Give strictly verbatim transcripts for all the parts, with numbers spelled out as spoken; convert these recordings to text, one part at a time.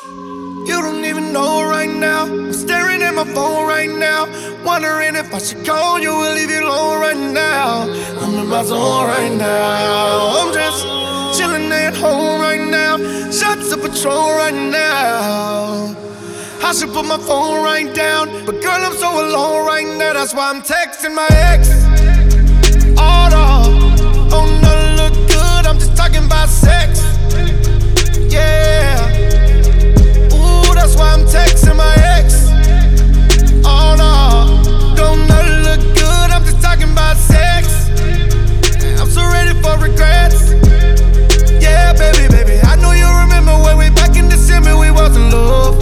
You don't even know right now. I'm staring at my phone right now, wondering if I should call you or leave you alone right now. I'm in my zone right now. I'm just chilling at home right now. Shots of Patrón right now. I should put my phone right down, but girl, I'm so alone right now. That's why I'm texting my ex. Oh no, oh no, look good. I'm just talking about sex. Yeah. Ooh, that's why I'm texting my ex. Oh no, don't know look good. I'm just talking about sex. I'm so ready for regrets. Yeah, baby, baby. I know you remember when we back in December we was in love.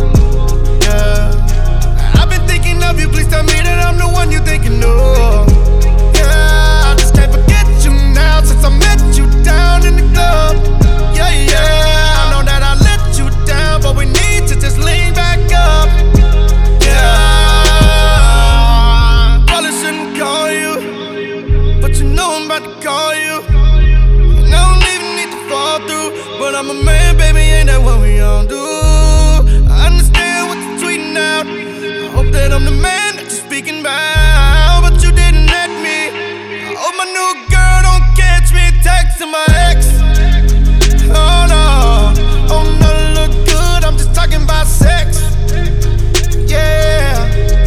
Yeah, I've been thinking of you. Please tell me that I'm the one you thinking of. Yeah, I just can't forget you now since I met you down in the club. Yeah, yeah, I know that I let you down, but we need to just lean back up. Yeah, probably shouldn't call you, but you know I'm about to call you. And I don't even need to fall through, but I'm a man, baby, ain't that what we all do? I understand what you're tweeting out. I hope that I'm the man that you're speaking about, but you didn't let me. I hope my new girl don't catch me texting my ex. Oh no, oh no, look good. I'm just talking about sex. Yeah.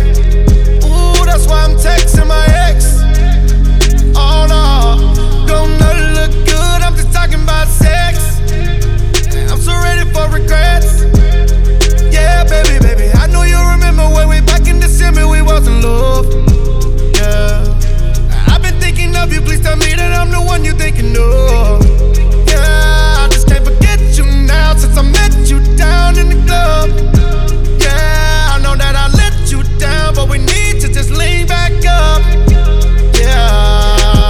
Ooh, that's why I'm texting my ex. Oh no, don't know look good. I'm just talking about sex. I'm so ready for regrets. Yeah, baby, baby. I know you remember when we back in December we was in love. Yeah. I've been thinking of you. Please tell me that I'm the one you thinking of. Yeah, I just can't forget you now since I met you down in the club. Yeah, I know that I let you down, but we need to just lean back up. Yeah.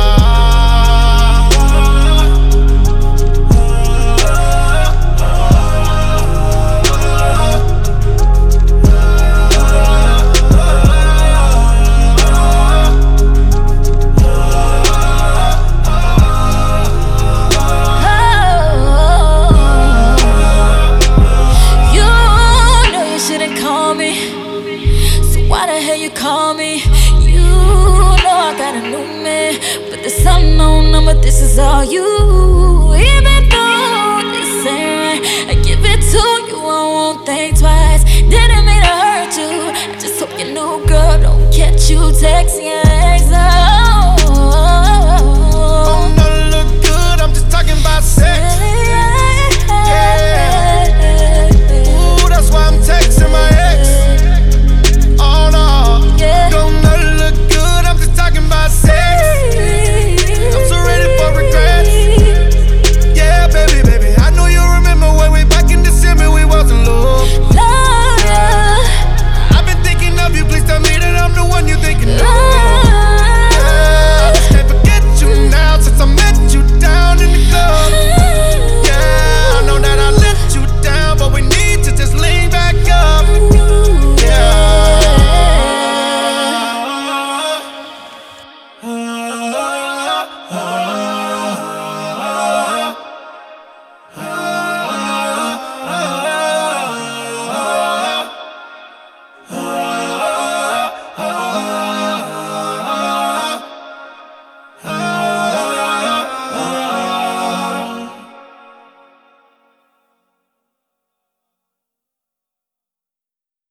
Call me, you know I got a new man, but there's something on them, but this is all you. Even though this ain't right, I give it to you, I won't think twice. Didn't mean to hurt you, I just hope your new girl don't catch you texting